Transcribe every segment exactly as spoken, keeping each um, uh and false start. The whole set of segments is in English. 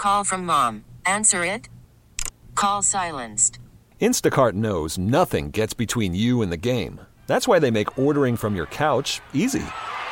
Call from mom. Answer it. Call silenced. Instacart knows nothing gets between you and the game. That's why they make ordering from your couch easy.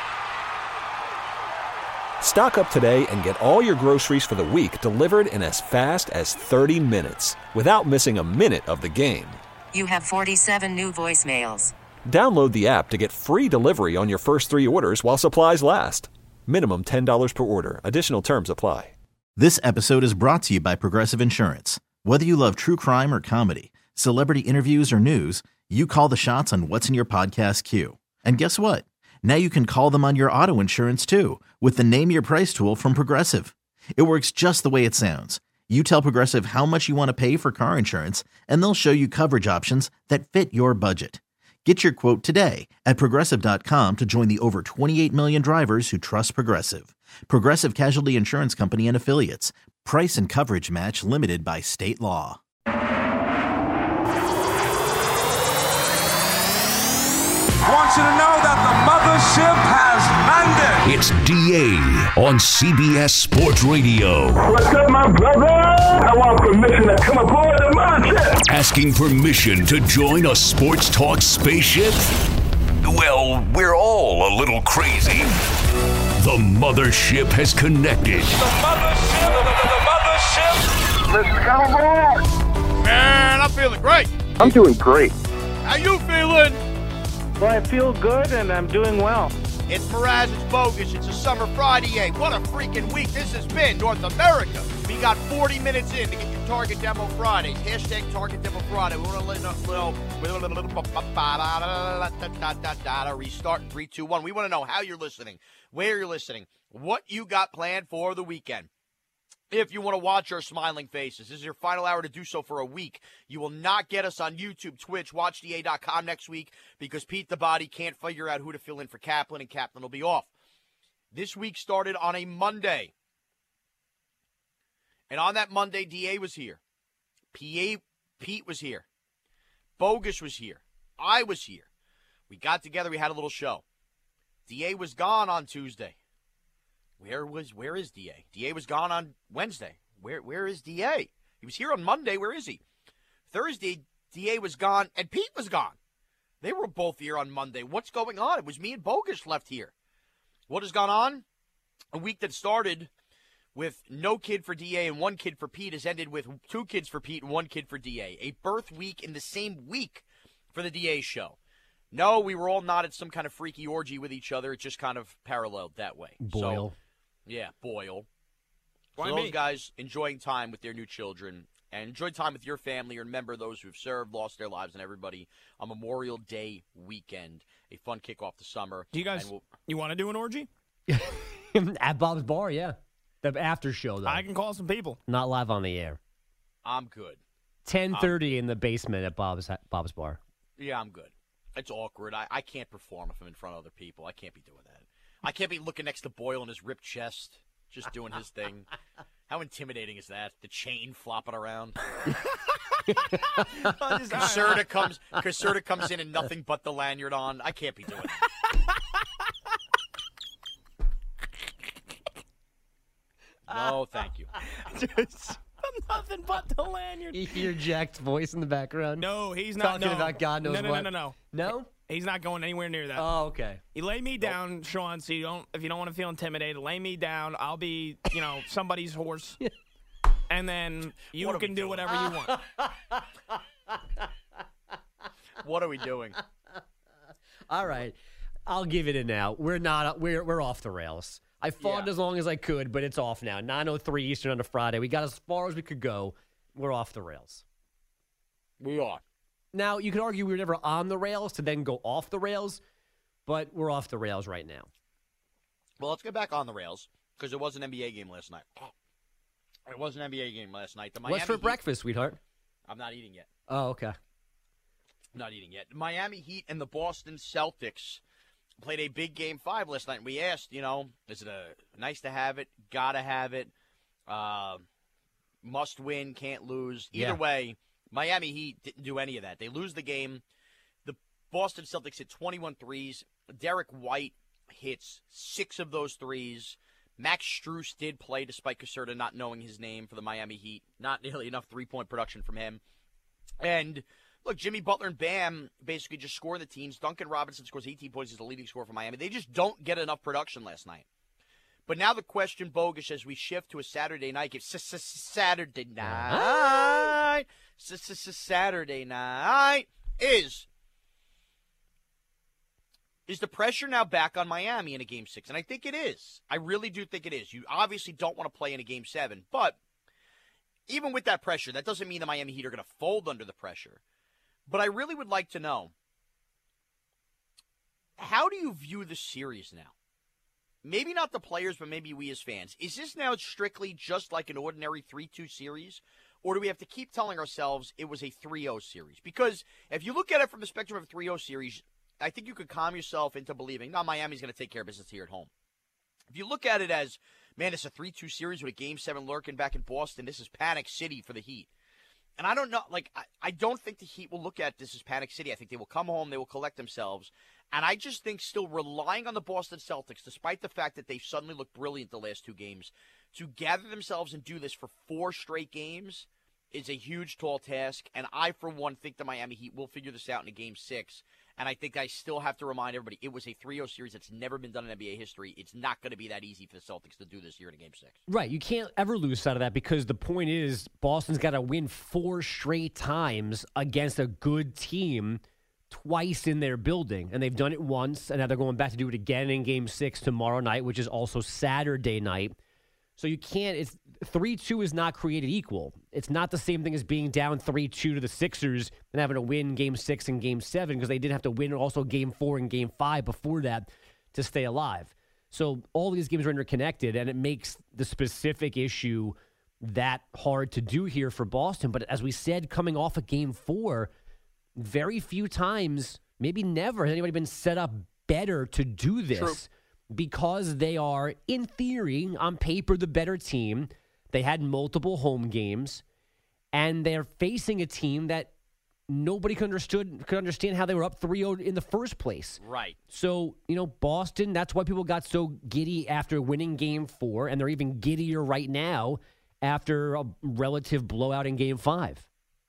Stock up today and get all your groceries for the week delivered in as fast as thirty minutes without missing a minute of the game. You have forty-seven new voicemails. Download the app to get free delivery on your first three orders while supplies last. Minimum ten dollars per order. Additional terms apply. This episode is brought to you by Progressive Insurance. Whether you love true crime or comedy, celebrity interviews or news, you call the shots on what's in your podcast queue. And guess what? Now you can call them on your auto insurance too with the Name Your Price tool from Progressive. It works just the way it sounds. You tell Progressive how much you want to pay for car insurance, and they'll show you coverage options that fit your budget. Get your quote today at Progressive dot com to join the over twenty-eight million drivers who trust Progressive. Progressive Casualty Insurance Company and Affiliates. Price and coverage match limited by state law. I want you to know that the mothership has landed. It's D A on C B S Sports Radio. What's up, my brother? I want permission to come aboard the mothership. Asking permission to join a sports talk spaceship? Well, we're all a little crazy. The mothership has connected. The mothership, the, the, the mothership. Let's come aboard. Man, I'm feeling great. I'm doing great. How you feeling? Well, I feel good and I'm doing well. It's Mraz, it's Bogus, it's a summer Friday. Hey, what a freaking week this has been, North America. We got forty minutes in to get your Target Demo Fridays. Hashtag Target Demo Friday. We want to let know, restart in three, two, one. We want to know how you're listening, where you're listening, what you got planned for the weekend. If you want to watch our smiling faces, this is your final hour to do so for a week. You will not get us on YouTube, Twitch, watch D A dot com next week because Pete the Body can't figure out who to fill in for Kaplan, and Kaplan will be off. This week started on a Monday. And on that Monday, D A was here. P A, Pete was here. Bogus was here. I was here. We got together. We had a little show. D A was gone on Tuesday. Where was, where is D A? D A was gone on Wednesday. Where, where is D A? He was here on Monday. Where is he? Thursday, D A was gone, and Pete was gone. They were both here on Monday. What's going on? It was me and Bogus left here. What has gone on? A week that started with no kid for D A and one kid for Pete has ended with two kids for Pete and one kid for D A. A birth week in the same week for the D A show. No, we were all not at some kind of freaky orgy with each other. It just kind of paralleled that way. Boyle. So, yeah, Boyle. Why So those me? guys enjoying time with their new children and enjoy time with your family. Remember those who have served, lost their lives, and everybody on Memorial Day weekend. A fun kickoff to summer. Do you guys, we'll, you want to do an orgy? At Bob's Bar, yeah. The after show, though. I can call some people. Not live on the air. I'm good. ten thirty in the basement at Bob's Bob's Bar. Yeah, I'm good. It's awkward. I, I can't perform if I'm in front of other people. I can't be doing that. I can't be looking next to Boyle in his ripped chest, just doing his thing. How intimidating is that? The chain flopping around. Caserta comes, Caserta comes in and nothing but the lanyard on. I can't be doing that. No, thank you. Just nothing but the lanyard. You hear Jack's voice in the background? No, he's not. Talking no. about God knows no, no, what. No, no, no, no. He's not going anywhere near that. Oh, okay. You lay me down, Sean, so you don't, if you don't want to feel intimidated, lay me down. I'll be, you know, somebody's horse. And then you What are can we do doing? whatever you want. What are we doing? All right. I'll give it a now. We're not. We're we're off the rails. I fought Yeah. as long as I could, but it's off now. nine oh three Eastern on a Friday. We got as far as we could go. We're off the rails. We are. Now, you could argue we were never on the rails to then go off the rails, but we're off the rails right now. Well, let's get back on the rails because there was an N B A game last night. There was an N B A game last night. The Miami What's for Heat- breakfast, sweetheart? I'm not eating yet. Oh, okay. I'm not eating yet. The Miami Heat and the Boston Celtics played a big game five last night. And we asked, you know, is it a nice to have it, gotta have it, uh, must win, can't lose? Either Yeah. way, Miami Heat didn't do any of that. They lose the game. The Boston Celtics hit twenty-one threes. Derek White hits six of those threes. Max Strus did play despite Caserta not knowing his name for the Miami Heat. Not nearly enough three-point production from him. And, look, Jimmy Butler and Bam basically just score the teams. Duncan Robinson scores eighteen points as the leading scorer for Miami. They just don't get enough production last night. But now the question, Bogusch, as we shift to a Saturday night game, Saturday night, Saturday night, is, is the pressure now back on Miami in a game six? And I think it is. I really do think it is. You obviously don't want to play in a game seven, but even with that pressure, that doesn't mean the Miami Heat are going to fold under the pressure. But I really would like to know, how do you view the series now? Maybe not the players, but maybe we as fans. Is this now strictly just like an ordinary three two series? Or do we have to keep telling ourselves it was a three oh series? Because if you look at it from the spectrum of a three oh series, I think you could calm yourself into believing, no, Miami's going to take care of business here at home. If you look at it as, man, it's a three two series with a game seven lurking back in Boston, this is Panic City for the Heat. And I don't know, like, I, I don't think the Heat will look at this as Panic City. I think they will come home, they will collect themselves. And I just think still relying on the Boston Celtics, despite the fact that they've suddenly looked brilliant the last two games, to gather themselves and do this for four straight games is a huge, tall task. And I, for one, think the Miami Heat will figure this out in a game six. And I think I still have to remind everybody, it was a three oh series that's never been done in N B A history. It's not going to be that easy for the Celtics to do this here in a game six. Right. You can't ever lose sight of that because the point is Boston's got to win four straight times against a good team twice in their building. And they've done it once, and now they're going back to do it again in game six tomorrow night, which is also Saturday night. So you can't, it's three two is not created equal. It's not the same thing as being down three two to the Sixers and having to win game six and game seven because they didn't have to win also game four and game five before that to stay alive. So all these games are interconnected, and it makes the specific issue that hard to do here for Boston. But as we said, coming off of game four, very few times, maybe never, has anybody been set up better to do this. True. Because they are, in theory, on paper, the better team. They had multiple home games, and they're facing a team that nobody could, understood, could understand how they were up three oh in the first place. Right. So, you know, Boston, that's why people got so giddy after winning game four, and they're even giddier right now after a relative blowout in game five.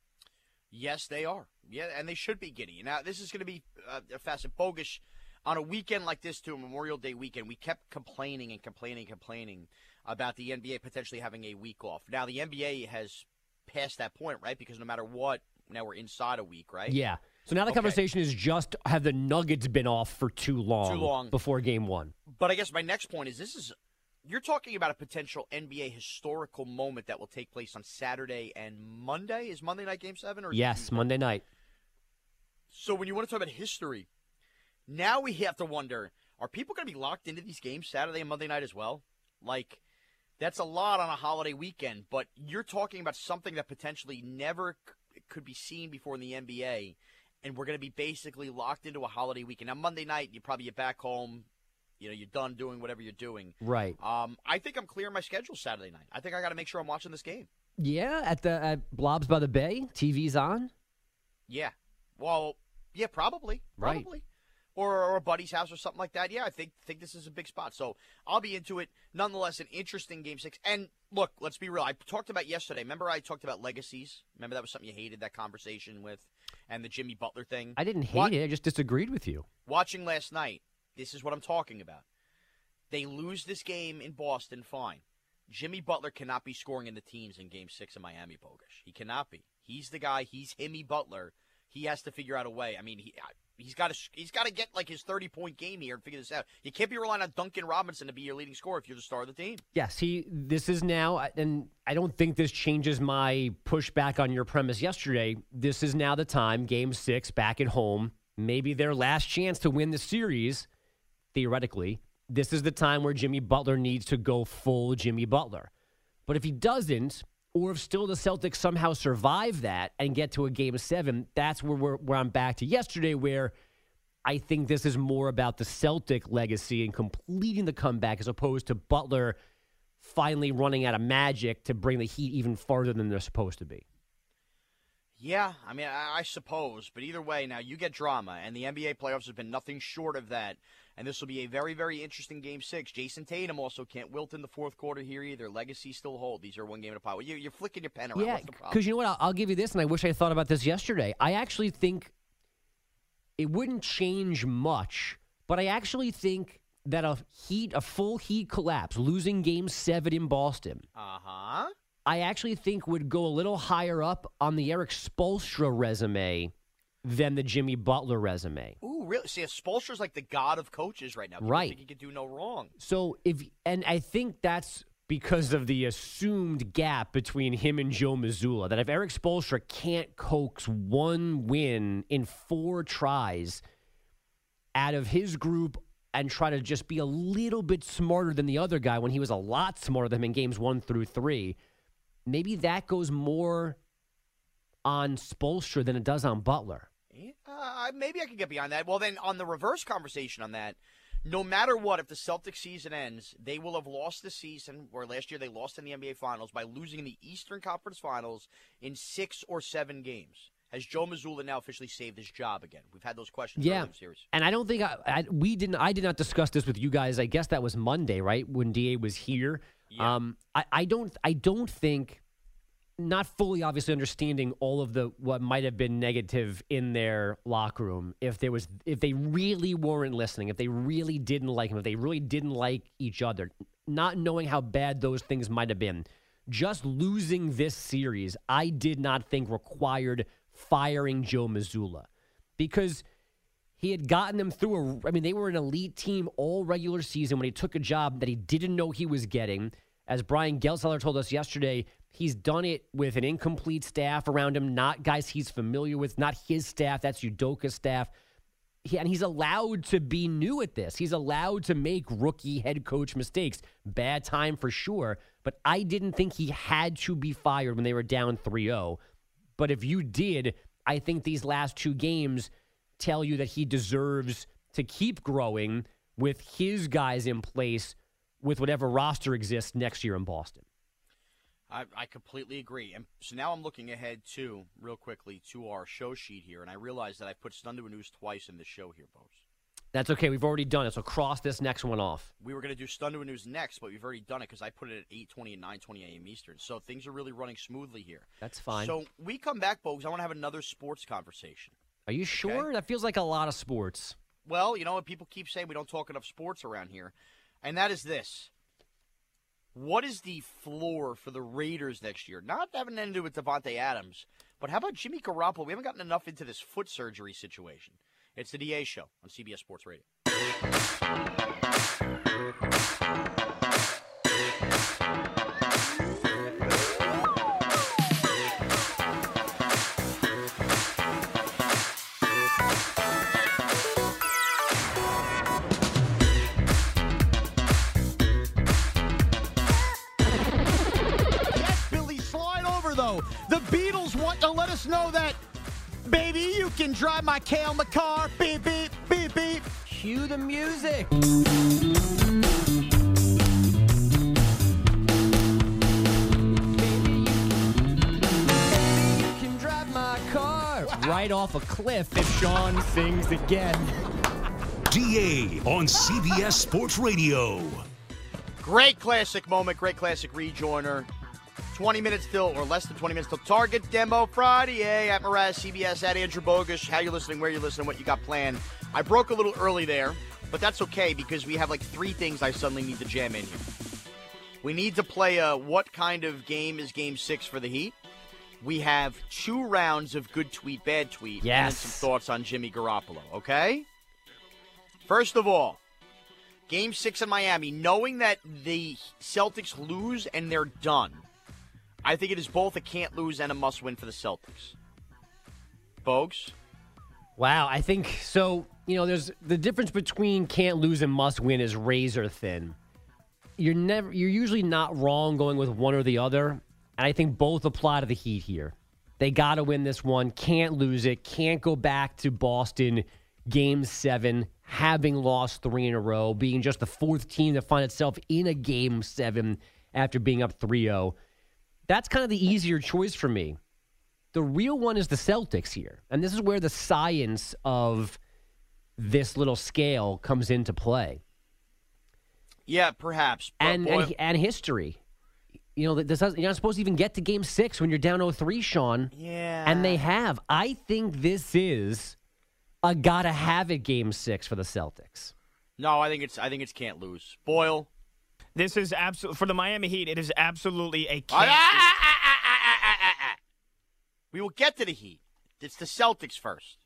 Yes, they are. Yeah, and they should be giddy. Now, this is going to be uh, a facet. Bogusch. On a weekend like this, too, Memorial Day weekend, we kept complaining and complaining and complaining about the N B A potentially having a week off. Now, the N B A has passed that point, right? Because no matter what, now we're inside a week, right? Yeah. So now the okay. conversation is just, have the Nuggets been off for too long, too long before game one? But I guess my next point is this is, you're talking about a potential N B A historical moment that will take place on Saturday and Monday. Is Monday night game seven? Or yes, Monday night. So when you want to talk about history, now we have to wonder, are people going to be locked into these games Saturday and Monday night as well? Like, that's a lot on a holiday weekend, but you're talking about something that potentially never c- could be seen before in the N B A, and we're going to be basically locked into a holiday weekend. Now, Monday night, you probably get back home, you know, you're done doing whatever you're doing. Right. Um, I think I'm clearing my schedule Saturday night. I think I got to make sure I'm watching this game. Yeah, at the at Blobs by the Bay, T V's on? Yeah. Well, yeah, probably. Right. Probably. Or, or a buddy's house or something like that. Yeah, I think think this is a big spot. So I'll be into it. Nonetheless, an interesting game six. And look, let's be real. I talked about yesterday. Remember I talked about legacies? Remember that was something you hated, that conversation with, and the Jimmy Butler thing? I didn't hate what, it. I just disagreed with you. Watching last night, this is what I'm talking about. They lose this game in Boston, fine. Jimmy Butler cannot be scoring in the teens in game six in Miami, Bogusch. He cannot be. He's the guy. He's Himmy Butler. He has to figure out a way. I mean, he... I, He's got to he's got to get like his thirty-point game here and figure this out. You can't be relying on Duncan Robinson to be your leading scorer if you're the star of the team. Yes, he. This is now, and I don't think this changes my pushback on your premise yesterday. This is now the time, game six, back at home, maybe their last chance to win the series, theoretically. This is the time where Jimmy Butler needs to go full Jimmy Butler. But if he doesn't, or if still the Celtics somehow survive that and get to a game seven, that's where we're, where I'm back to yesterday, where I think this is more about the Celtic legacy and completing the comeback as opposed to Butler finally running out of magic to bring the Heat even farther than they're supposed to be. Yeah, I mean, I, I suppose. But either way, now you get drama, and the N B A playoffs have been nothing short of that. And this will be a very, very interesting Game Six. Jason Tatum also can't wilt in the fourth quarter here either. Legacy still hold. These are one game at a pile. You, you're flicking your pen around. Yeah, What's the problem? because you know what? I'll, I'll give you this, and I wish I thought about this yesterday. I actually think it wouldn't change much, but I actually think that a heat, a full heat collapse, losing Game Seven in Boston, uh-huh. I actually think would go a little higher up on the Eric Spoelstra resume than the Jimmy Butler resume. Ooh, really? See, Spoelstra's like the god of coaches right now. People Right. think he could do no wrong. So if, and I think that's because of the assumed gap between him and Joe Mazzulla, that if Eric Spoelstra can't coax one win in four tries out of his group and try to just be a little bit smarter than the other guy when he was a lot smarter than him in games one through three, maybe that goes more on Spoelstra than it does on Butler. Uh, maybe I can get behind that. Well, then on the reverse conversation on that, no matter what, if the Celtics season ends, they will have lost the season, where last year they lost in the N B A Finals, by losing in the Eastern Conference Finals in six or seven games. Has Joe Mazzulla now officially saved his job again? We've had those questions Yeah, earlier in the series. and I don't think I, I we didn't. I did not discuss this with you guys. I guess that was Monday, right, when D A was here. Yeah. Um, I, I don't. I don't think. Not fully, obviously, understanding all of the what might have been negative in their locker room. If there was, if they really weren't listening, if they really didn't like him, if they really didn't like each other, not knowing how bad those things might have been, just losing this series, I did not think required firing Joe Mazzulla, because he had gotten them through a. I mean, they were an elite team all regular season when he took a job that he didn't know he was getting. As Brian Gelseller told us yesterday, he's done it with an incomplete staff around him, not guys he's familiar with, not his staff. That's Udoka's staff. He, and he's allowed to be new at this. He's allowed to make rookie head coach mistakes. Bad time for sure, but I didn't think he had to be fired when they were down three oh. But if you did, I think these last two games tell you that he deserves to keep growing with his guys in place with whatever roster exists next year in Boston. I, I completely agree. And so now I'm looking ahead, too, real quickly, to our show sheet here, and I realize that I put Stun to a News twice in the show here, Bose. That's okay. We've already done it, so cross this next one off. We were going to do Stun to a News next, but we've already done it because I put it at eight twenty and nine twenty a.m. Eastern. So things are really running smoothly here. That's fine. So we come back, Bogues. I want to have another sports conversation. Are you sure? Okay. That feels like a lot of sports. Well, you know what? People keep saying we don't talk enough sports around here, and that is this. What is the floor for the Raiders next year? Not having anything to do with Devontae Adams, but how about Jimmy Garoppolo? We haven't gotten enough into this foot surgery situation. It's the D A Show on C B S Sports Radio. The Beatles want to let us know that, baby, you can drive my K on the car. Beep, beep, beep, beep. Cue the music. Baby, you can drive my car. Right off a cliff if Sean sings again. D A on C B S Sports Radio. Great classic moment, great classic rejoiner. twenty minutes till, or less than twenty minutes till Target Demo Friday. At Mraz, C B S, at Andrew Bogusch. How you listening, where you listening, what you got planned. I broke a little early there, but that's okay because we have like three things I suddenly need to jam in here. We need to play a what kind of game is game six for the Heat. We have two rounds of good tweet, bad tweet, yes. and then some thoughts on Jimmy Garoppolo, okay? First of all, game six in Miami, knowing that the Celtics lose and they're done, I think it is both a can't-lose and a must-win for the Celtics. Bogues? Wow, I think so. You know, there's the difference between can't lose and must win is razor thin. You're never, you're usually not wrong going with one or the other, and I think both apply to the Heat here. They got to win this one, can't lose it, can't go back to Boston Game Seven, having lost three in a row, being just the fourth team to find itself in a Game Seven after being up three oh. That's kind of the easier choice for me. The real one is the Celtics here. And this is where the science of this little scale comes into play. Yeah, perhaps. But And, boy, and and history. You know, this doesn't, you're not supposed to even get to game six when you're down oh three, Sean. Yeah. And they have. I think this is a gotta have it game six for the Celtics. no, I think it's I think it's can't lose. Boyle. This is absolutely for the Miami Heat. It is absolutely a Ah, can't. ah, ah, ah, ah, ah, ah, ah, ah. We will get to the Heat. It's the Celtics first.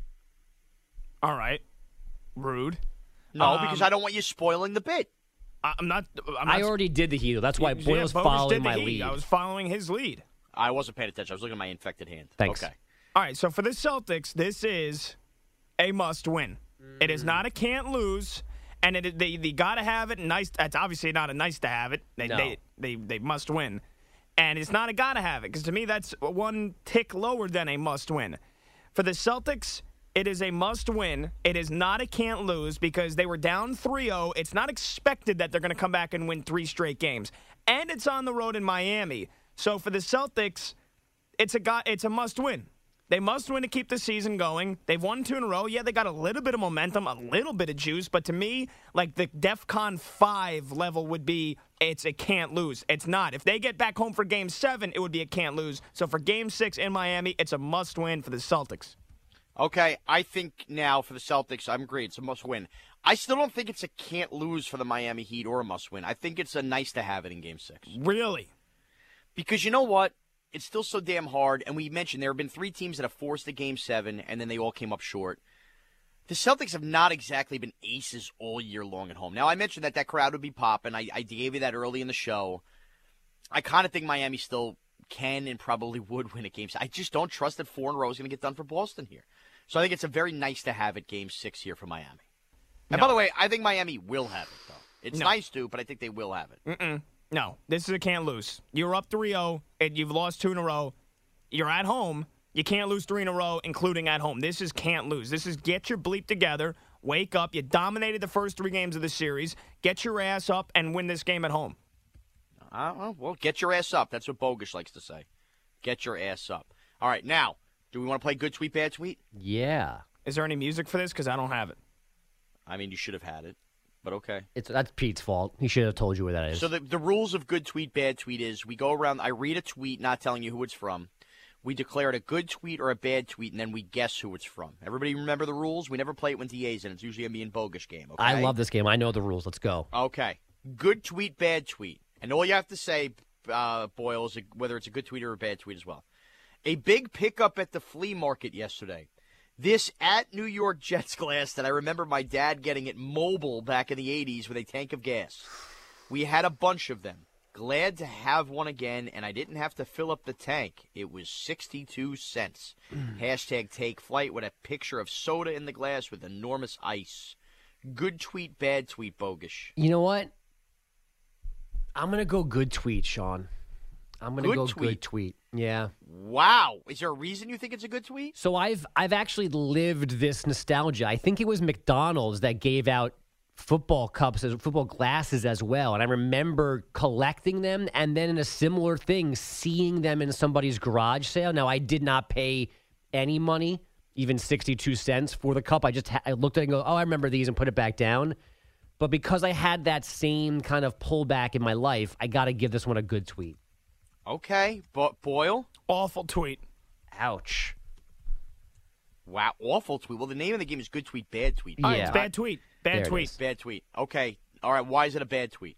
All right, rude. No, Um, because I don't want you spoiling the bit. I- I'm not. I'm not I already did the Heat. That's why Yeah, Boyle's Bogus following did the my Heat. lead. I was following his lead. I wasn't paying attention. I was looking at my infected hand. Thanks. Okay. All right, so for the Celtics, this is a must-win. It is not a can't lose, and it they they gotta have it. Nice. That's obviously not a nice to have it. They No. they, they they must win, and it's not a gotta have it because to me that's one tick lower than a must win. For the Celtics, it is a must win. It is not a can't lose because they were down three oh. It's not expected that they're going to come back and win three straight games, and it's on the road in Miami. So for the Celtics, it's a got it's a must win. They must win to keep the season going. They've won two in a row. Yeah, they got a little bit of momentum, a little bit of juice, but to me, like the DEFCON five level would be it's a can't lose. It's not. If they get back home for game seven, it would be a can't lose. So for game six in Miami, it's a must win for the Celtics. Okay, I think now for the Celtics, I'm agreed. It's a must win. I still don't think it's a can't lose for the Miami Heat or a must win. I think it's a nice to have it in game six. Really? Because you know what? It's still so damn hard, and we mentioned there have been three teams that have forced a game seven, and then they all came up short. The Celtics have not exactly been aces all year long at home. Now, I mentioned that that crowd would be popping. I, I gave you that early in the show. I kind of think Miami still can and probably would win a game. I just don't trust that four in a row is going to get done for Boston here. So I think it's a very nice to have it game six here for Miami. And No. by the way, I think Miami will have it, though. It's No. nice to, but I think they will have it. Mm-mm. No, this is a can't lose. You're up three oh, and you've lost two in a row. You're at home. You can't lose three in a row, including at home. This is can't lose. This is get your bleep together, wake up. You dominated the first three games of the series. Get your ass up and win this game at home. Uh, well, get your ass up. That's what Bogus likes to say. Get your ass up. All right, now, do we want to play good tweet, bad tweet? Yeah. Is there any music for this? Because I don't have it. I mean, you should have had it, but okay. It's That's Pete's fault. He should have told you where that is. So the, the rules of good tweet, bad tweet is we go around, I read a tweet not telling you who it's from. We declare it a good tweet or a bad tweet, and then we guess who it's from. Everybody remember the rules? We never play it when D A's in. It's usually a me and Bogus game, okay? I love this game. I know the rules. Let's go. Okay. Good tweet, bad tweet. And all you have to say, uh, Boyle, is whether it's a good tweet or a bad tweet as well. A big pickup at the flea market yesterday. This at New York Jets glass that I remember my dad getting at Mobil back in the eighties with a tank of gas. We had a bunch of them. Glad to have one again, and I didn't have to fill up the tank. It was sixty-two cents. Hashtag take flight with a picture of soda in the glass with enormous ice. Good tweet, bad tweet, Bogus. You know what? I'm going to go good tweet, Sean. I'm going to Good go tweet. good tweet. Yeah. Wow. Is there a reason you think it's a good tweet? So I've I've actually lived this nostalgia. I think it was McDonald's that gave out football cups, as football glasses as well. And I remember collecting them and then in a similar thing, seeing them in somebody's garage sale. Now, I did not pay any money, even sixty-two cents for the cup. I just ha- I looked at it and go, oh, I remember these and put it back down. But because I had that same kind of pullback in my life, I got to give this one a good tweet. Okay. But Boyle? Awful tweet. Ouch. Wow. Awful tweet. Well, the name of the game is good tweet, bad tweet. All right, Yeah. it's bad tweet. Bad There it tweet. is. Bad tweet. Okay. All right. Why is it a bad tweet?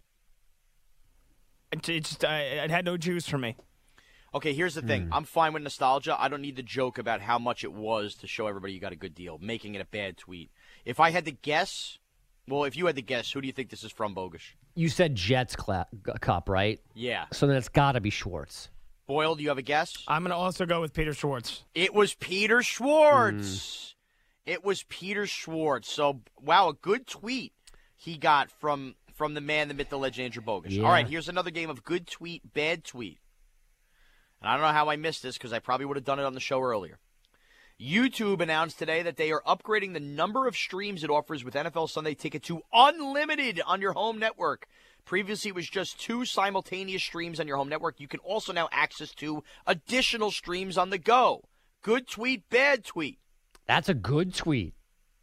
It, it just, I, it had no juice for me. Okay, here's the thing. I'm fine with nostalgia. I don't need the joke about how much it was to show everybody you got a good deal, making it a bad tweet. If I had to guess, well, if you had to guess, who do you think this is from, Bogus? You said Jets cla- g- cup, right? Yeah. So then it's got to be Schwartz. Boyle, do you have a guess? I'm going to also go with Peter Schwartz. It was Peter Schwartz. It was Peter Schwartz. So, wow, a good tweet he got from from the man, the myth, the legend, Andrew Bogus. Yeah. All right, here's another game of good tweet, bad tweet. And I don't know how I missed this because I probably would have done it on the show earlier. YouTube announced today that they are upgrading the number of streams it offers with N F L Sunday Ticket to unlimited on your home network. Previously, it was just two simultaneous streams on your home network. You can also now access two additional streams on the go. Good tweet, bad tweet. That's a good tweet.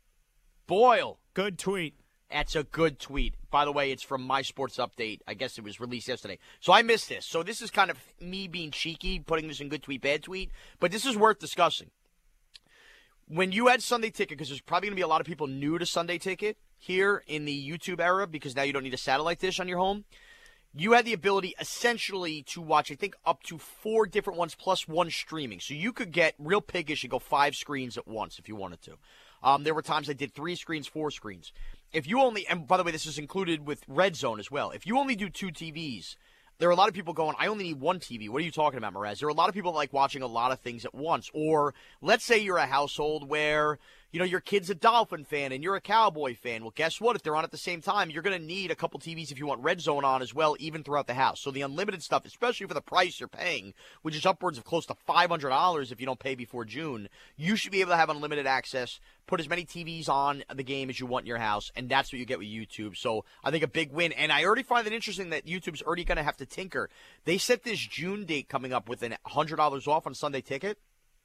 Boyle. Good tweet. That's a good tweet. By the way, it's from My Sports Update. I guess it was released yesterday. So I missed this. So this is kind of me being cheeky, putting this in good tweet, bad tweet. But this is worth discussing. When you had Sunday Ticket, because there's probably going to be a lot of people new to Sunday Ticket here in the YouTube era, because now you don't need a satellite dish on your home, you had the ability essentially to watch, I think, up to four different ones plus one streaming. So you could get real piggish and go five screens at once if you wanted to. Um, there were times I did three screens, four screens. If you only, and by the way, this is included with Red Zone as well. If you only do two T Vs, there are a lot of people going, I only need one T V. What are you talking about, Mraz? There are a lot of people that like watching a lot of things at once. Or let's say you're a household where, you know, your kid's a Dolphin fan and you're a Cowboy fan. Well, guess what? If they're on at the same time, you're going to need a couple T Vs if you want Red Zone on as well, even throughout the house. So the unlimited stuff, especially for the price you're paying, which is upwards of close to five hundred dollars if you don't pay before June, you should be able to have unlimited access, put as many T Vs on the game as you want in your house, and that's what you get with YouTube. So I think a big win. And I already find it interesting that YouTube's already going to have to tinker. They set this June date coming up with an one hundred dollars off on Sunday Ticket.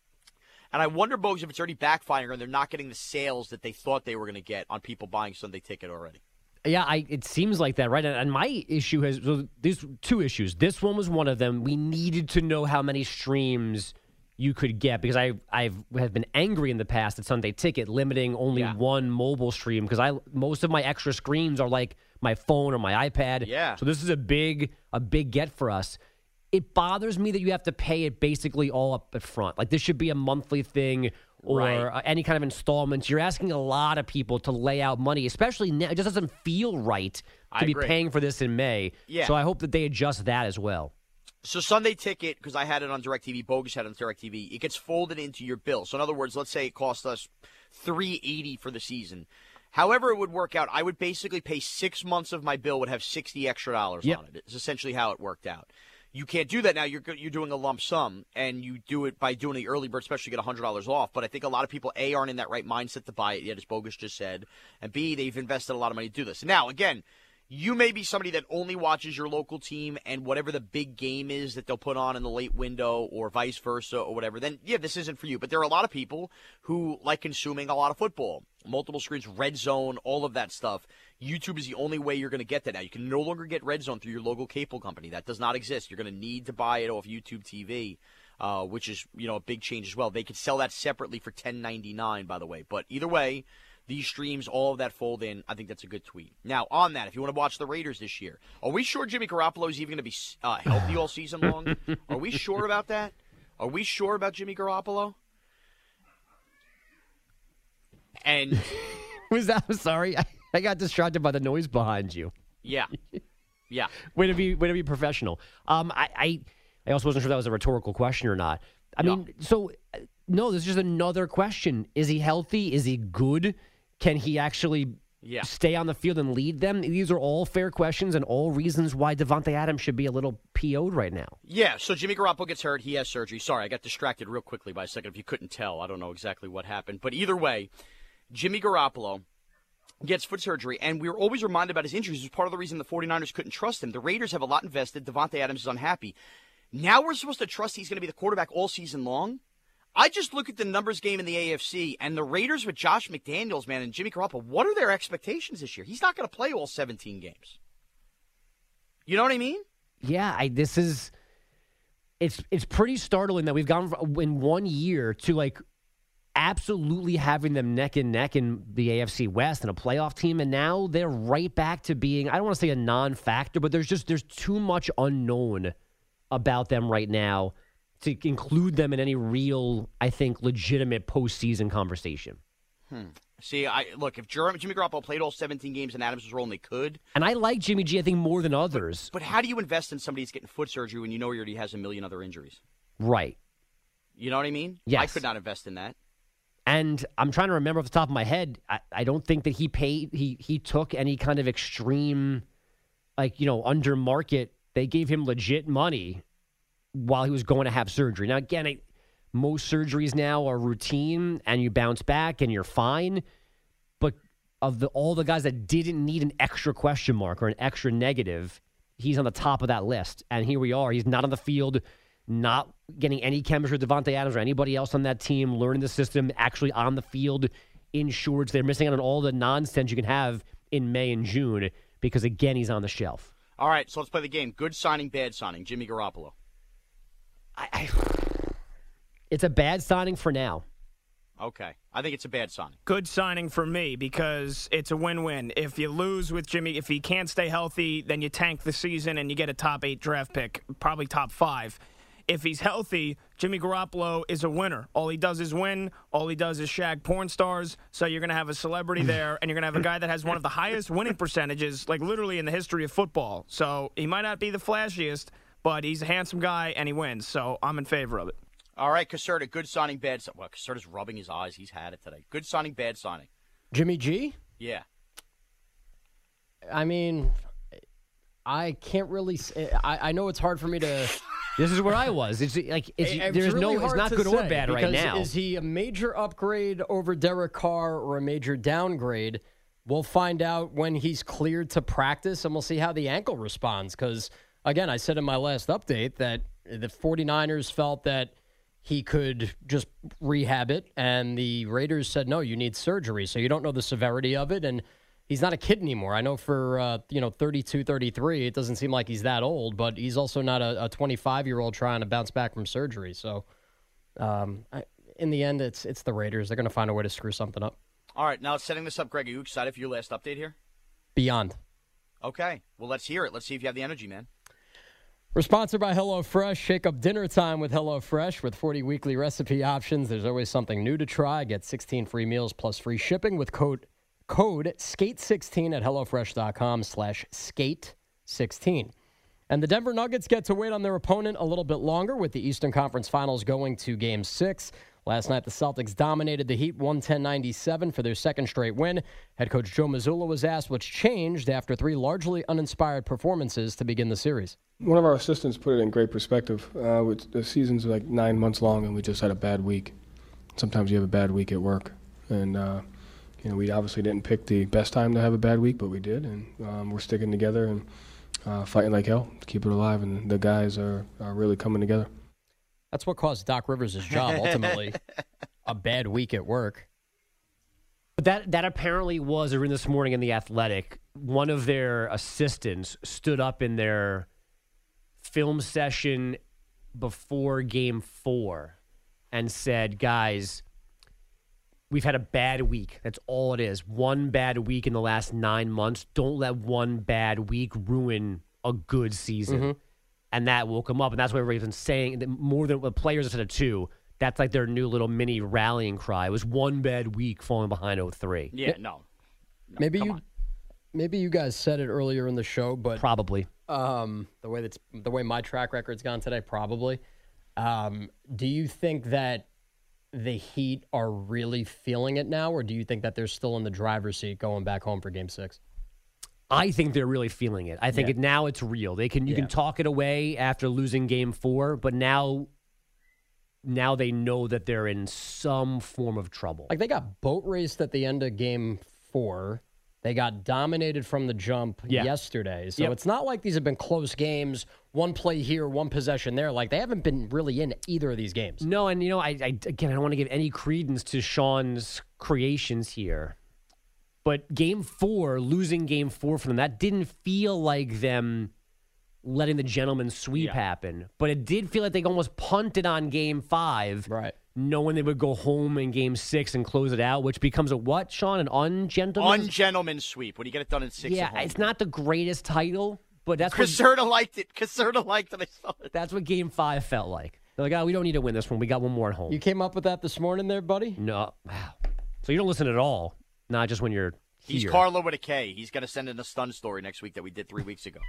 And I wonder, Bogues, if it's already backfiring and they're not getting the sales that they thought they were going to get on people buying Sunday Ticket already. Yeah, I, it seems like that, right? And my issue has so there's two issues. This one was one of them. We needed to know how many streams you could get because I I've have been angry in the past at Sunday Ticket limiting only Yeah. one mobile stream because I most of my extra screens are like my phone or my iPad. Yeah. So this is a big a big get for us. It bothers me that you have to pay it basically all up at front. Like this should be a monthly thing or Right. uh, any kind of installments. You're asking a lot of people to lay out money, especially now. It just doesn't feel right to I be agree. paying for this in May. Yeah. So I hope that they adjust that as well. So Sunday Ticket, because I had it on DirecTV, Bogus had it on DirecTV, it gets folded into your bill. So in other words, let's say it cost us three hundred eighty dollars for the season. However it would work out, I would basically pay six months of my bill would have sixty extra dollars Yep. on it. It's essentially how it worked out. You can't do that now. You're go- you're doing a lump sum, and you do it by doing the early bird, especially get one hundred dollars off. But I think a lot of people, A, aren't in that right mindset to buy it yet, as Bogus just said, and B, they've invested a lot of money to do this. Now, again, you may be somebody that only watches your local team and whatever the big game is that they'll put on in the late window or vice versa or whatever, then, yeah, this isn't for you. But there are a lot of people who like consuming a lot of football, multiple screens, Red Zone, all of that stuff. YouTube is the only way you're going to get that now. You can no longer get Red Zone through your local cable company. That does not exist. You're going to need to buy it off YouTube T V, uh, which is, you know, a big change as well. They could sell that separately for ten ninety-nine, by the way. But either way, these streams, all of that fold in. I think that's a good tweet. Now, on that, if you want to watch the Raiders this year, are we sure Jimmy Garoppolo is even going to be uh, healthy all season long? Are we sure about that? Are we sure about Jimmy Garoppolo? And Was that? I'm sorry, I, I got distracted by the noise behind you. yeah, yeah. Way to be, way to be professional. Um, I, I, I also wasn't sure if that was a rhetorical question or not. I No. mean, so uh, no, this is just another question. Is he healthy? Is he good? Can he actually Yeah. stay on the field and lead them? These are all fair questions and all reasons why Devontae Adams should be a little P O'd right now. Yeah, so Jimmy Garoppolo gets hurt. He has surgery. Sorry, I got distracted real quickly by a second. If you couldn't tell, I don't know exactly what happened. But either way, Jimmy Garoppolo gets foot surgery, and we were always reminded about his injuries. It was part of the reason the 49ers couldn't trust him. The Raiders have a lot invested. Devontae Adams is unhappy. Now we're supposed to trust he's going to be the quarterback all season long? I just look at the numbers game in the A F C, and the Raiders with Josh McDaniels, man, and Jimmy Garoppolo, what are their expectations this year? He's not going to play all seventeen games. You know what I mean? Yeah, I, this is it's it's pretty startling that we've gone from, in one year to like absolutely having them neck and neck in the A F C West and a playoff team, and now they're right back to being, I don't want to say a non-factor, but there's just there's too much unknown about them right now to include them in any real, I think, legitimate postseason conversation. Hmm. See, I look, if Jer- Jimmy Garoppolo played all seventeen games and Adams was rolling, they could. And I like Jimmy G, I think, more than others. But how do you invest in somebody who's getting foot surgery when you know he already has a million other injuries? Right. You know what I mean? Yes. I could not invest in that. And I'm trying to remember off the top of my head, I, I don't think that he paid, he he took any kind of extreme, like, you know, under market. They gave him legit money while he was going to have surgery. Now, again, I, most surgeries now are routine and you bounce back and you're fine. But of the all the guys that didn't need an extra question mark or an extra negative, he's on the top of that list. And here we are. He's not on the field, not getting any chemistry with Devontae Adams or anybody else on that team, learning the system, actually on the field in shorts. They're missing out on all the nonsense you can have in May and June because, again, he's on the shelf. All right, so let's play the game. Good signing, bad signing. Jimmy Garoppolo. I, I, it's a bad signing for now. Okay. I think it's a bad signing. Good signing for me because it's a win-win. If you lose with Jimmy, if he can't stay healthy, then you tank the season and you get a top eight draft pick, probably top five. If he's healthy, Jimmy Garoppolo is a winner. All he does is win. All he does is shag porn stars. So you're going to have a celebrity there, and you're going to have a guy that has one of the highest winning percentages, like literally in the history of football. So he might not be the flashiest, but he's a handsome guy, and he wins. So I'm in favor of it. All right, Caserta, good signing, bad signing. Well, Caserta's rubbing his eyes. He's had it today. Good signing, bad signing. Jimmy G? Yeah. I mean, I can't really say. I, I know it's hard for me to. This is where I was. It's like it's, It- it's there's really no. It's hard not to good or say, bad right because now. Is he a major upgrade over Derek Carr or a major downgrade? We'll find out when he's cleared to practice, and we'll see how the ankle responds. Because, again, I said in my last update that the 49ers felt that he could just rehab it, and the Raiders said, no, you need surgery. So you don't know the severity of it, and he's not a kid anymore. I know for, uh, you know, thirty-two, thirty-three, it doesn't seem like he's that old, but he's also not a twenty-five-year-old trying to bounce back from surgery. So um, I, in the end, it's it's the Raiders. They're going to find a way to screw something up. All right, now setting this up, Greg, are you excited for your last update here? Beyond. Okay, well, let's hear it. Let's see if you have the energy, man. We're sponsored by HelloFresh. Shake up dinner time with HelloFresh. With forty weekly recipe options, there's always something new to try. Get sixteen free meals plus free shipping with code code skate sixteen at hellofresh.com slash skate sixteen. And the Denver Nuggets get to wait on their opponent a little bit longer with the Eastern Conference Finals going to Game six. Last night, the Celtics dominated the Heat one ten ninety-seven for their second straight win. Head coach Joe Mazzulla was asked what's changed after three largely uninspired performances to begin the series. One of our assistants put it in great perspective. Uh, with the season's like nine months long, and we just had a bad week. Sometimes you have a bad week at work, and uh, you know we obviously didn't pick the best time to have a bad week, but we did, and um, we're sticking together and uh, fighting like hell to keep it alive. And the guys are, are really coming together. That's what cost Doc Rivers his job, ultimately. A bad week at work. But that that apparently was, or in this morning in The Athletic, one of their assistants stood up in their film session before game four and said, guys, we've had a bad week. That's all it is. One bad week in the last nine months. Don't let one bad week ruin a good season. Mm-hmm. And that woke them up, and that's what everybody's been saying. That more than the players instead of two, that's like their new little mini rallying cry. It was one bad week falling behind oh three. Yeah, no. no maybe you, on. maybe you guys said it earlier in the show, but probably um, the way that's the way my track record's gone today, probably. Um, do you think that the Heat are really feeling it now, or do you think that they're still in the driver's seat going back home for Game Six? I think they're really feeling it. I think yeah. it, now it's real. They can you yeah. can talk it away after losing game four, but now now they know that they're in some form of trouble. Like they got boat raced at the end of game four. They got dominated from the jump yeah. yesterday. So yep. it's not like these have been close games, one play here, one possession there. Like they haven't been really in either of these games. No, and you know, I, I again I don't want to give any credence to Sean's creations here. But game four, losing game four for them, that didn't feel like them letting the gentleman's sweep yeah. happen. But it did feel like they almost punted on game five, right? Knowing they would go home in game six and close it out, which becomes a what, Sean? An ungentleman's? Ungentleman's sweep. When you get it done in six Yeah, at home. It's not the greatest title, but that's Caserta what... liked it. Caserta liked it. I saw it. That's what game five felt like. They're like, oh, we don't need to win this one. We got one more at home. You came up with that this morning there, buddy? No. Wow. So you don't listen at all. Not just when you're here. He's Carlo with a K. He's going to send in a stun story next week that we did three weeks ago.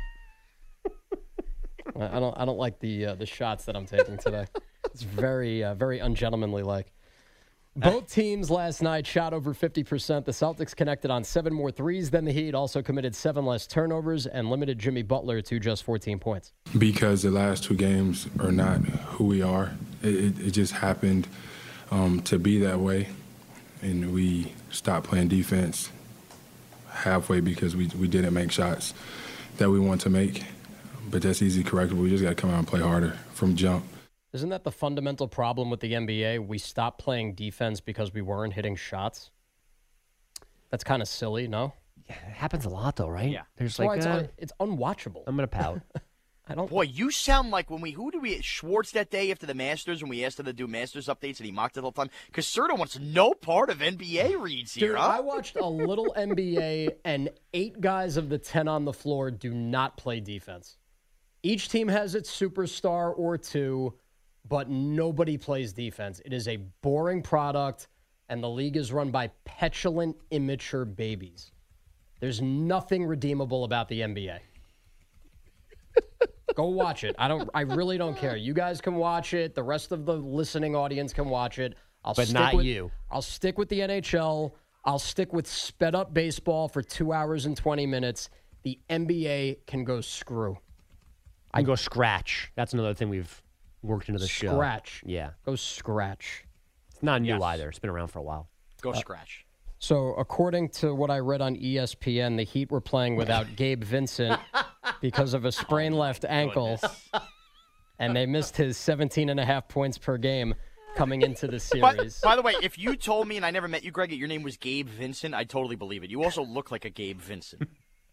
I don't. I don't like the uh, the shots that I'm taking today. It's very uh, very ungentlemanly like. Both teams last night shot over fifty percent. The Celtics connected on seven more threes than the Heat. Also committed seven less turnovers and limited Jimmy Butler to just fourteen points. Because the last two games are not who we are. It, it, it just happened um, to be that way, and we stopped playing defense. halfway because we, we didn't make shots that we want to make. But that's easy correctable. We just got to come out and play harder from jump. Isn't that the fundamental problem with the N B A? We stopped playing defense because we weren't hitting shots. That's kind of silly, no? Yeah, it happens a lot, though, right? Yeah. There's That's like, why it's, uh, un- it's unwatchable. I'm going to pout. I don't. Boy, you sound like when we who did we Schwartz that day after the Masters when we asked him to do Masters updates and he mocked it all the time. Because Serta wants no part of N B A reads here. Dude, huh? I watched a little N B A, and eight guys of the ten on the floor do not play defense. Each team has its superstar or two, but nobody plays defense. It is a boring product, and the league is run by petulant, immature babies. There's nothing redeemable about the N B A. Go watch it. I don't. I really don't care. You guys can watch it. The rest of the listening audience can watch it. I'll But stick not with, you. I'll stick with the N H L. I'll stick with sped up baseball for two hours and twenty minutes. The N B A can go screw. I can go scratch. That's another thing we've worked into the show. Scratch. Yeah. Go scratch. It's not new Yes. either. It's been around for a while. Go Uh, scratch. So, according to what I read on E S P N, the Heat were playing without Gabe Vincent because of a sprained left ankle, and they missed his seventeen and a half points per game coming into the By, series. by the way, if you told me and I never met you, Greg, that your name was Gabe Vincent, I'd totally believe it. You also look like a Gabe Vincent.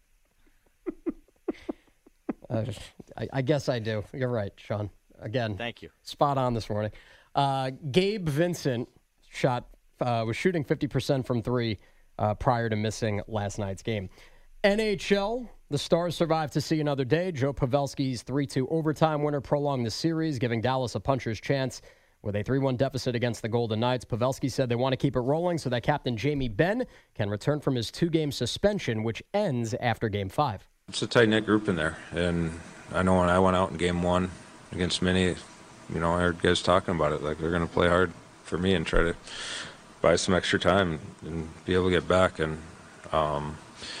Uh, I, I guess I do. You're right, Sean. Again, Thank you. Spot on this morning. Uh, Gabe Vincent shot uh, was shooting fifty percent from three uh, prior to missing last night's game. N H L, the Stars survived to see another day. Joe Pavelski's three two overtime winner prolonged the series, giving Dallas a puncher's chance with a three one deficit against the Golden Knights. Pavelski said they want to keep it rolling so that Captain Jamie Benn can return from his two-game suspension, which ends after Game five. It's a tight-knit group in there, and I know when I went out in game one against Minnie, you know, I heard guys talking about it, like they're going to play hard for me and try to buy some extra time and be able to get back, and um,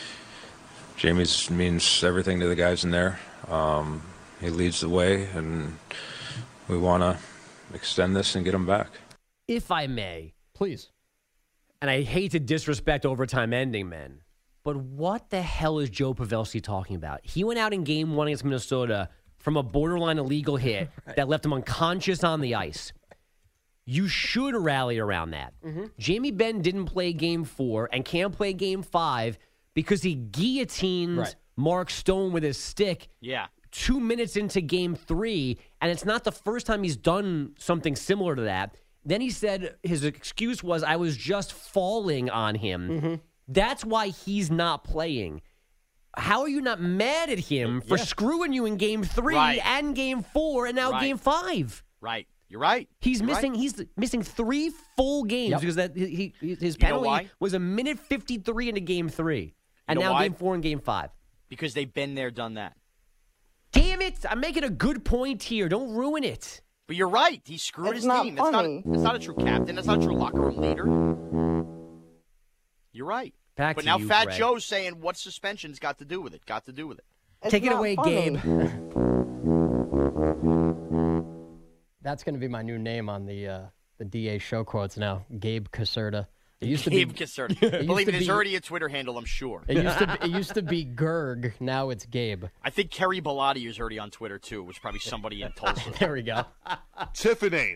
Jamie's means everything to the guys in there. Um, he leads the way, and we want to extend this and get him back. If I may. Please. And I hate to disrespect overtime ending, men, but what the hell is Joe Pavelski talking about? He went out in game one against Minnesota from a borderline illegal hit right. that left him unconscious on the ice. You should rally around that. Mm-hmm. Jamie Benn didn't play game four and can't play game five because he guillotined right. Mark Stone with his stick yeah. two minutes into game three, and it's not the first time he's done something similar to that. Then he said his excuse was, I was just falling on him. Mm-hmm. That's why he's not playing. How are you not mad at him for yeah. screwing you in game three right. and game four and now right. game five? Right. You're right. He's You're missing right. He's missing three full games yep. because that he, he his You know penalty why? was a minute fifty-three into game three. And you know now why? game four and game five. Because they've been there, done that. Damn it. I'm making a good point here. Don't ruin it. But you're right. He screwed it's his not team. Funny. That's not, that's not a true captain. That's not a true locker room leader. You're right. Back but to now you, Fat Greg. Joe's saying what suspension's got to do with it. Got to do with it. It's Take it not away, funny. Gabe. That's going to be my new name on the uh, the D A show quotes now. Gabe Caserta. It used to Gabe be Caserta. it Believe used me, to there's be- already a Twitter handle, I'm sure. It used to be, it used to be Gerg. Now it's Gabe. I think Kerry Bellotti is already on Twitter, too, which is probably somebody in Tulsa. There we go. Tiffany.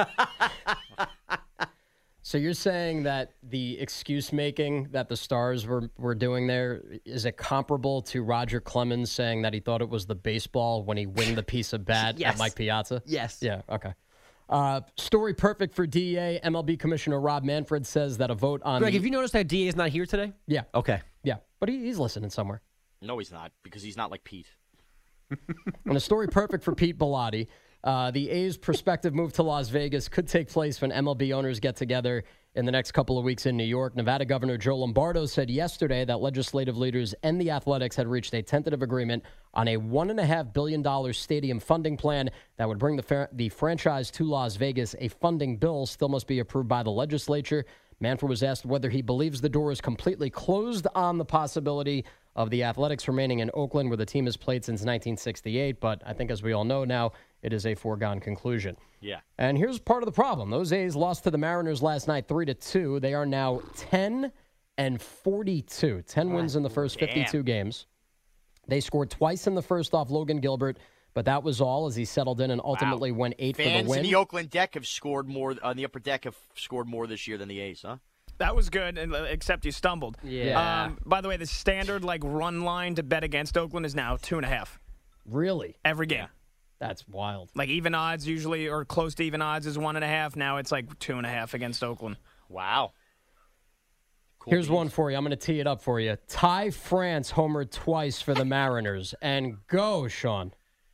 So you're saying that the excuse making that the Stars were, were doing there, is it comparable to Roger Clemens saying that he thought it was the baseball when he winged the piece of bat Yes. at Mike Piazza? Yes. Yeah, okay. Uh, story perfect for D A. M L B Commissioner Rob Manfred says that a vote on Greg, the, have you noticed that D A is not here today? Yeah. Okay. Yeah, but he, he's listening somewhere. No, he's not, because he's not like Pete. And a story perfect for Pete Bellotti. Uh, the A's prospective move to Las Vegas could take place when M L B owners get together in the next couple of weeks in New York. Nevada Governor Joe Lombardo said yesterday that legislative leaders and the Athletics had reached a tentative agreement on a one point five billion dollars stadium funding plan that would bring the, fa- the franchise to Las Vegas. A funding bill still must be approved by the legislature. Manfred was asked whether he believes the door is completely closed on the possibility of the Athletics remaining in Oakland, where the team has played since nineteen sixty-eight. But I think, as we all know now, it is a foregone conclusion. Yeah. And here's part of the problem. Those A's lost to the Mariners last night three to two. They are now ten forty-two. ten wins in the first fifty-two Damn. games. They scored twice in the first off Logan Gilbert, but that was all as he settled in and ultimately Wow. went eight Fans for the win. in the Oakland deck have scored more, on the upper deck have scored more this year than the A's, huh? That was good, and- except you stumbled. Yeah. Um, by the way, the standard like run line to bet against Oakland is now two and a half. Really? Every game. That's wild. Like even odds usually, or close to even odds, is one and a half. Now it's like two and a half against Oakland. Wow. Here's one for you. I'm going to tee it up for you. Ty France homered twice for the Mariners. And go, Sean.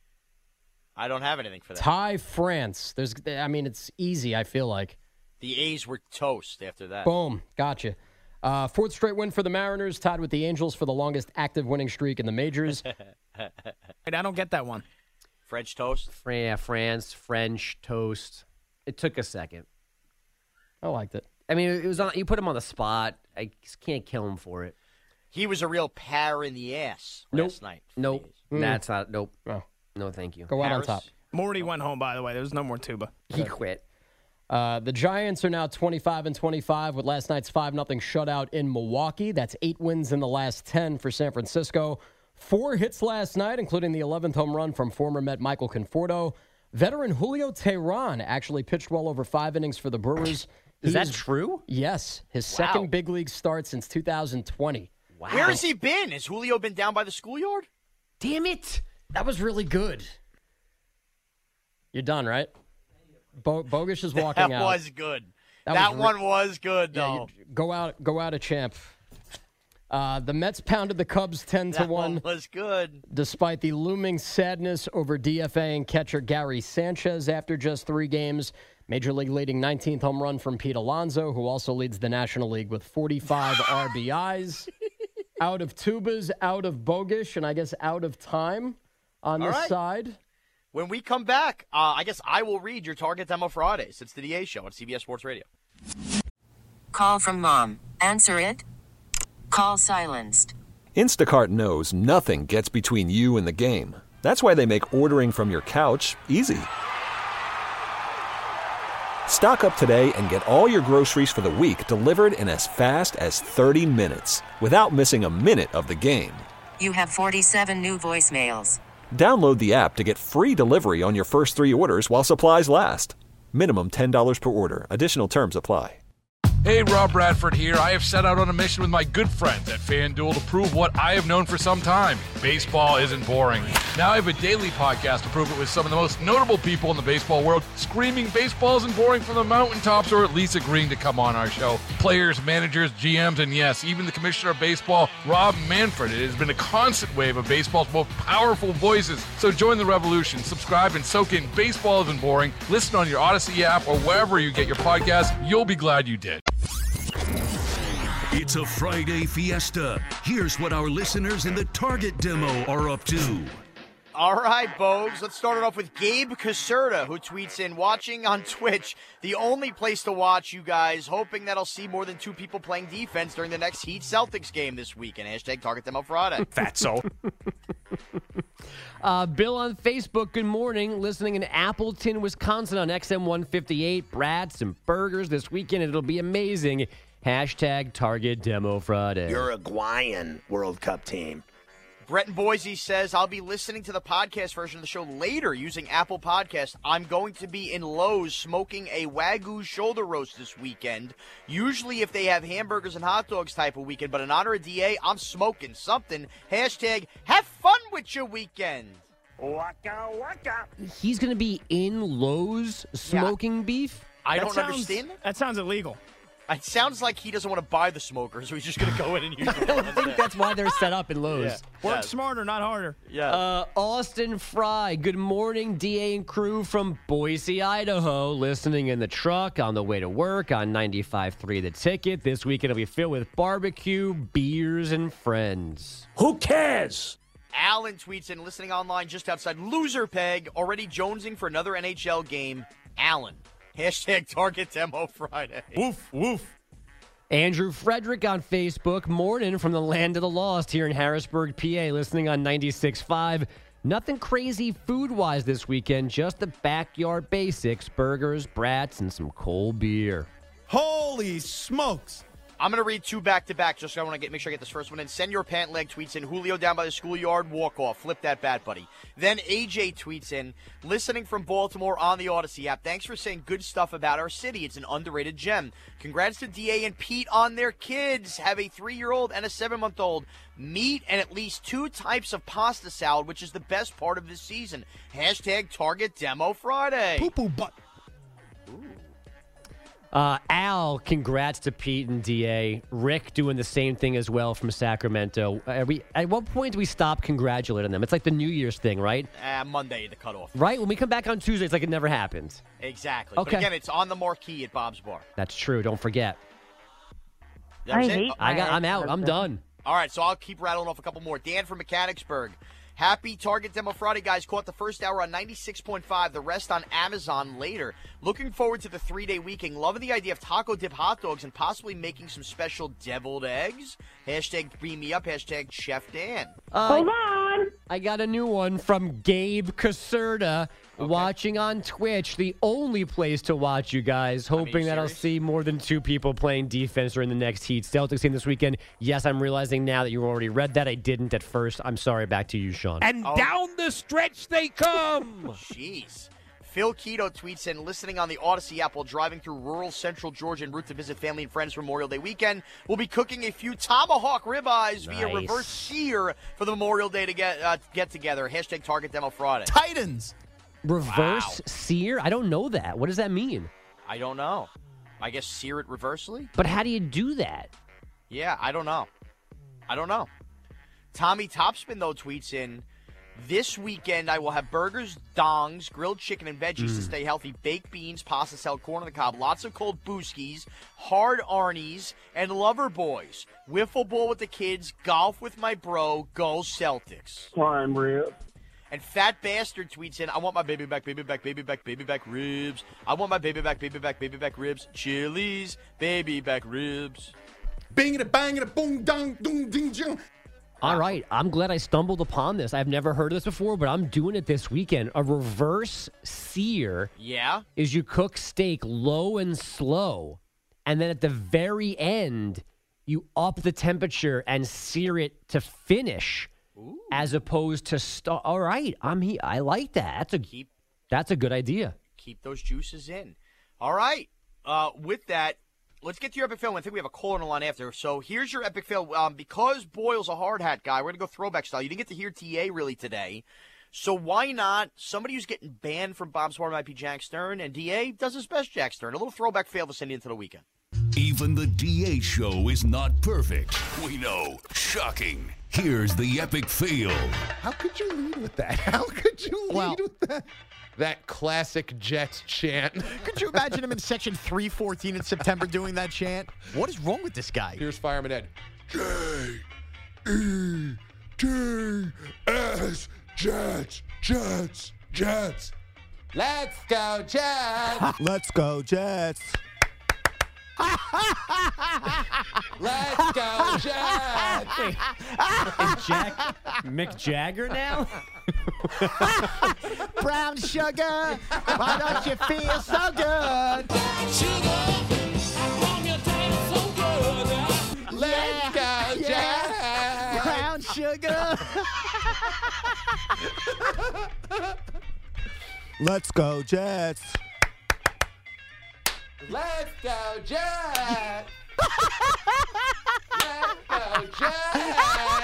I don't have anything for that. Ty France. There's, I mean, it's easy, I feel like. The A's were toast after that. Boom. Gotcha. Uh, fourth straight win for the Mariners, tied with the Angels for the longest active winning streak in the majors. Wait, I don't get that one. French toast? Yeah, France, French toast. It took a second. I liked it. I mean, it was on. You put him on the spot. I just can't kill him for it. He was a real power in the ass Nope. last night. Nope. Mm. That's not. Nope. Oh. No, thank you. Go out on top. Morty went home, by the way. There's no more tuba. He quit. Uh, the Giants are now twenty-five and twenty-five with last night's five nothing shutout in Milwaukee. That's eight wins in the last ten for San Francisco. Four hits last night, including the eleventh home run from former Met Michael Conforto. Veteran Julio Teheran actually pitched well over five innings for the Brewers. Is that He's- true? Yes. His Wow. second big league start since two thousand twenty. Wow. Where has he been? Has Julio been down by the schoolyard? Damn it. That was really good. You're done, right? Bo- Bogusch is walking that out. was good. That That, was re- one was good, Yeah, though. you- go out, go out a champ. Uh, the Mets pounded the Cubs ten to that one. one was good. Despite the looming sadness over D F A and catcher Gary Sanchez after just three games. Major League leading nineteenth home run from Pete Alonso, who also leads the National League with forty-five R B Is. Out of tubas, out of Bogusch, and I guess out of time on All this right. side. When we come back, uh, I guess I will read your Target Demo Fridays. It's the D A Show on C B S Sports Radio. Call from mom. Answer it. Call silenced. Instacart knows nothing gets between you and the game. That's why they make ordering from your couch easy. Stock up today and get all your groceries for the week delivered in as fast as thirty minutes without missing a minute of the game. You have forty-seven new voicemails. Download the app to get free delivery on your first three orders while supplies last. Minimum ten dollars per order. Additional terms apply. Hey, Rob Bradford here. I have set out on a mission with my good friends at FanDuel to prove what I have known for some time. Baseball isn't boring. Now I have a daily podcast to prove it with some of the most notable people in the baseball world, screaming baseball isn't boring from the mountaintops or at least agreeing to come on our show. Players, managers, G Ms, and yes, even the commissioner of baseball, Rob Manfred. It has been a constant wave of baseball's most powerful voices. So join the revolution. Subscribe and soak in Baseball Isn't Boring. Listen on your Odyssey app or wherever you get your podcasts. You'll be glad you did. It's a Friday fiesta. Here's what our listeners in the Target Demo are up to. All right, Bogues. Let's start it off with Gabe Caserta, who tweets in, watching on Twitch, the only place to watch you guys, hoping that I'll see more than two people playing defense during the next Heat Celtics game this week. And hashtag Target Demo Friday. Fatso. Uh, Bill on Facebook, good morning. Listening in Appleton, Wisconsin on X M one fifty-eight. Brats and burgers this weekend. It'll be amazing. Hashtag Target Demo Friday. Uruguayan World Cup team. Brett in Boise says, I'll be listening to the podcast version of the show later using Apple Podcast. I'm going to be in Lowe's smoking a Wagyu shoulder roast this weekend. Usually if they have hamburgers and hot dogs type of weekend, but in honor of D A, I'm smoking something. Hashtag have fun with your weekend. Waka waka. He's going to be in Lowe's smoking beef? I That don't sounds- understand that. That sounds illegal. It sounds like he doesn't want to buy the smoker, so he's just going to go in and use I it. don't think that's why they're set up in Lowe's. Yeah. Work Yeah. smarter, not harder. Yeah. Uh, Austin Fry, good morning, D A and crew from Boise, Idaho. Listening in the truck on the way to work on ninety-five point three The Ticket. This weekend will be filled with barbecue, beers, and friends. Who cares? Alan tweets in, listening online just outside Loser Peg, already jonesing for another N H L game. Alan. Hashtag Target Demo Friday. Woof, woof. Andrew Frederick on Facebook, morning from the land of the lost here in Harrisburg, P A, listening on ninety-six point five. Nothing crazy food-wise this weekend, just the backyard basics, burgers, brats, and some cold beer. Holy smokes. I'm going to read two back-to-back just so I want to get make sure I get this first one in. Send Your Pant Leg tweets in, Julio down by the schoolyard, walk-off. Flip that bat, buddy. Then A J tweets in, listening from Baltimore on the Odyssey app. Thanks for saying good stuff about our city. It's an underrated gem. Congrats to D A and Pete on their kids. Have a three-year-old and a seven-month-old. Meat and at least two types of pasta salad, which is the best part of this season. Hashtag Target Demo Friday. Poo-poo butt. Uh, Al, congrats to Pete and D A. Rick doing the same thing as well from Sacramento. Are we, at what point do we stop congratulating them? It's like the New Year's thing, right? Uh, Monday, the cutoff. Right? When we come back on Tuesday, it's like it never happened. Exactly. Okay. But again, it's on the marquee at Bob's Bar. That's true. Don't forget. That was I it? hate I got. I'm out. I'm done. All right, so I'll keep rattling off a couple more. Dan from Mechanicsburg. Happy Target Demo Friday, guys. Caught the first hour on ninety-six point five, the rest on Amazon later. Looking forward to the three-day weekend. Loving the idea of taco dip hot dogs and possibly making some special deviled eggs. Hashtag beam me up. Hashtag Chef Dan. Uh, Hold on. I got a new one from Gabe Caserta. Okay. Watching on Twitch, the only place to watch you guys. Hoping I mean, that I'll see more than two people playing defense during the next Heat Celtics game this weekend. Yes, I'm realizing now that you already read that. I didn't at first. I'm sorry. Back to you, Sean. And oh. down the stretch they come. Jeez. Phil Keto tweets in, listening on the Odyssey app while driving through rural central Georgia en route to visit family and friends for Memorial Day weekend. We'll be cooking a few tomahawk ribeyes nice. via reverse sear for the Memorial Day to get uh, get together. Hashtag Target Demo Friday. Titans. Reverse wow. sear? I don't know that. What does that mean? I don't know. I guess sear it reversely? But how do you do that? Yeah, I don't know. I don't know. Tommy Topspin, though, tweets in, this weekend I will have burgers, dongs, grilled chicken, and veggies mm. to stay healthy, baked beans, pasta salad, corn on the cob, lots of cold booskies, hard Arnie's, and lover boys. Wiffle ball with the kids, golf with my bro, go Celtics. Prime rib. And Fat Bastard tweets in, I want my baby back, baby back, baby back, baby back ribs. I want my baby back, baby back, baby back ribs. Chili's, baby back ribs. Bing it, bang it, boom, dong, dong, ding, dong. All right, I'm glad I stumbled upon this. I've never heard of this before, but I'm doing it this weekend. A reverse sear yeah. is you cook steak low and slow, and then at the very end, you up the temperature and sear it to finish. Ooh. As opposed to start. All right, I'm here. I like that. That's a keep. That's a good idea. Keep those juices in. All right. Uh, with that, let's get to your epic fail. I think we have a caller on the line after. So here's your epic fail. Um, because Boyle's a hard hat guy, we're gonna go throwback style. You didn't get to hear T A really today, so why not somebody who's getting banned from Bob's Bar might be Jack Stern, and D A does his best. Jack Stern, a little throwback fail to send you into the weekend. Even the D A show is not perfect. We know. Shocking. Here's the epic fail. How could you lead with that? How could you lead well, with that? That classic Jets chant. Could you imagine him in section three fourteen in September doing that chant? What is wrong with this guy? Here's Fireman Ed. J E T S Jets, Jets, Jets. Let's go, Jets. Let's go, Jets. Let's go, Jets. Is Jack Mick Jagger now? Brown sugar, why don't you feel so good? Brown sugar, why you taste so good? Let's go, yeah. Jets. Brown sugar. Let's go, Jets. Let's go, Jets! Let's go, Jets!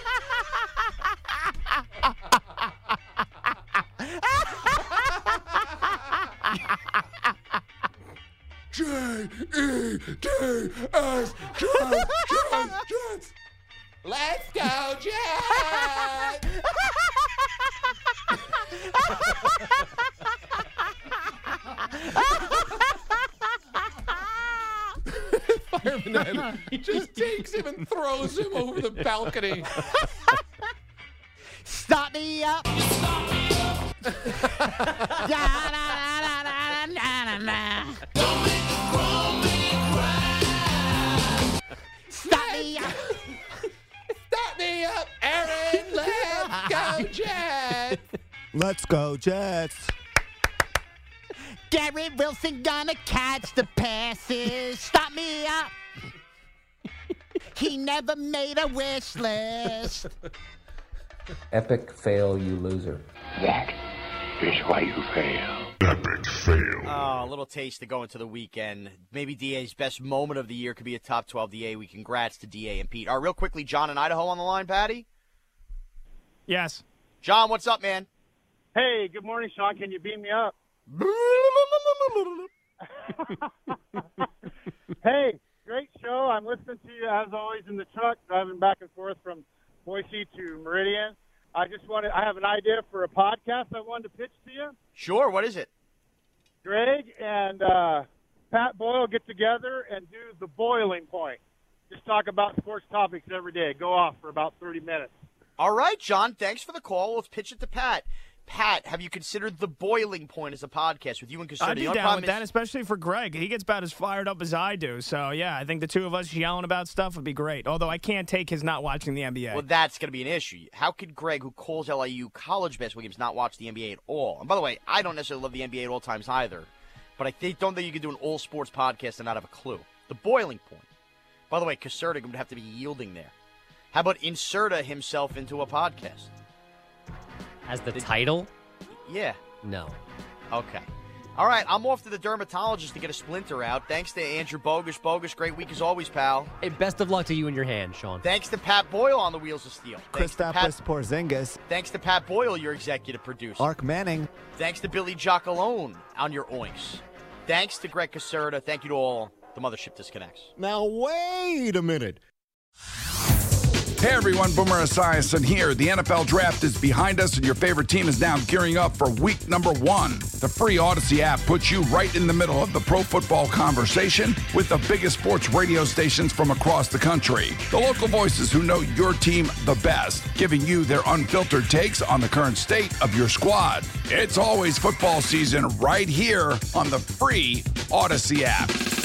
J E T S, Jets, Jets, Jets! Let's go, Jets! Fireman Ed, he just takes him and throws him over the balcony. Stop me up. Stop me up. Da, da, da, da, da, da, da. Don't make the grown man cry. Stop me up. Stop me up, Aaron. Let's go, Jets. Let's go, Jets. Garrett Wilson gonna catch the passes. Stop me up. He never made a wish list. Epic fail, you loser. That is why you fail. Epic fail. Oh, a little taste to go into the weekend. Maybe D A's best moment of the year could be a top twelve D A week. Congrats to D A and Pete. All right, real quickly, John in Idaho on the line, Patty? Yes. John, what's up, man? Hey, good morning, Sean. Can you beam me up? Hey, great show. I'm listening to you, as always, in the truck, driving back and forth from Boise to Meridian. I just wanted, I have an idea for a podcast I wanted to pitch to you. Sure, what is it? Greg and uh, Pat Boyle get together and do the boiling point. Just talk about sports topics every day. Go off for about thirty minutes. All right, John, thanks for the call. Let's pitch it to Pat. Pat, have you considered The Boiling Point as a podcast with you and Caserta? I'd be down with that, especially for Greg. He gets about as fired up as I do. So, yeah, I think the two of us yelling about stuff would be great. Although I can't take his not watching the N B A. Well, that's going to be an issue. How could Greg, who calls L I U college basketball games, not watch the N B A at all? And by the way, I don't necessarily love the N B A at all times either. But I think, don't think you can do an all-sports podcast and not have a clue. The Boiling Point. By the way, Caserta would have to be yielding there. How about Inserta himself into a podcast? As the title? Yeah. No. Okay. All right, I'm off to the dermatologist to get a splinter out. Thanks to Andrew Bogusch. Bogusch, great week as always, pal. Hey, best of luck to you and your hand, Sean. Thanks to Pat Boyle on the Wheels of Steel. Thanks to Pat, Kristaps Porzingis. thanks to Pat Boyle, your executive producer. Mark Manning. Thanks to Billy Giacalone on your oinks. Thanks to Greg Caserta. Thank you to all. The Mothership disconnects. Now, wait a minute. Hey everyone, Boomer Esiason here. The N F L Draft is behind us and your favorite team is now gearing up for week number one. The free Odyssey app puts you right in the middle of the pro football conversation with the biggest sports radio stations from across the country. The local voices who know your team the best, giving you their unfiltered takes on the current state of your squad. It's always football season right here on the free Odyssey app.